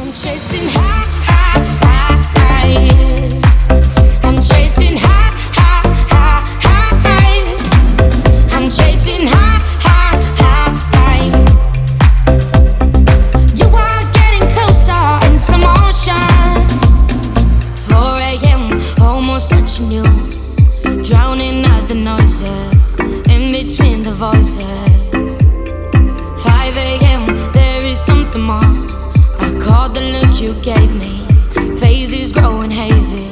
chasing highs. I'm chasing highs. I'm chasing highs. You are getting closer in slow motion. 4 a.m. almost touching you, drowning out the noises in between the voices. 5 a.m. there is something more. I caught the look you gave me. Phases growing hazy.